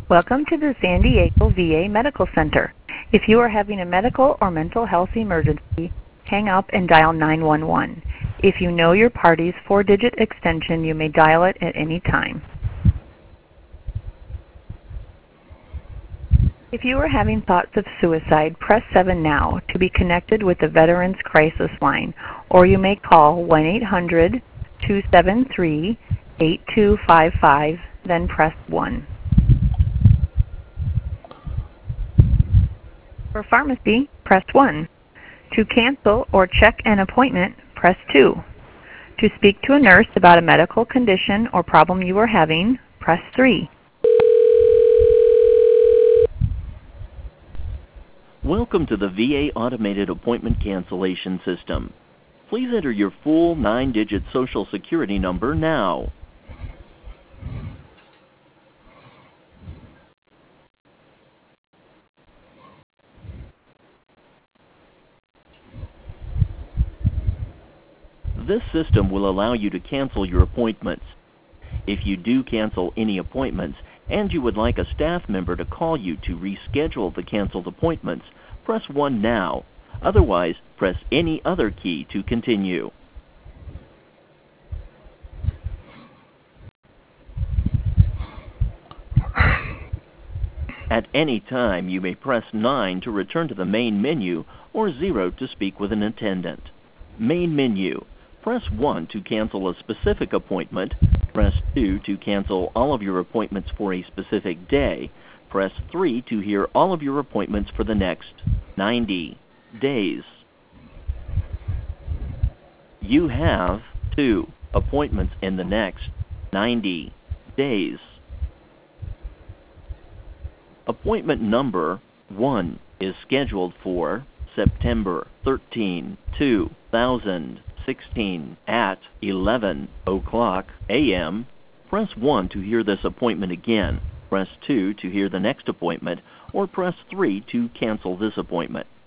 Welcome to the San Diego VA Medical Center. If you are having a medical or mental health emergency, hang up and dial 911. If you know your party's 4-digit extension, you may dial it at any time. If you are having thoughts of suicide, press 7 now to be connected with the Veterans Crisis Line, or you may call 1-800-273-8255, then press 1. For pharmacy, press 1. To cancel or check an appointment, press 2. To speak to a nurse about a medical condition or problem you are having, press 3. Welcome to the VA Automated Appointment Cancellation System. Please enter your full 9-digit Social Security number now. This system will allow you to cancel your appointments. If you do cancel any appointments and you would like a staff member to call you to reschedule the canceled appointments, press 1 now. Otherwise, press any other key to continue. At any time, you may press 9 to return to the main menu or 0 to speak with an attendant. Main menu. Press 1 to cancel a specific appointment. Press 2 to cancel all of your appointments for a specific day. Press 3 to hear all of your appointments for the next 90 days. You have 2 appointments in the next 90 days. Appointment number 1 is scheduled for September 13, 2016 at 11 o'clock a.m. Press 1 to hear this appointment again. Press 2 to hear the next appointment, or press 3 to cancel this appointment.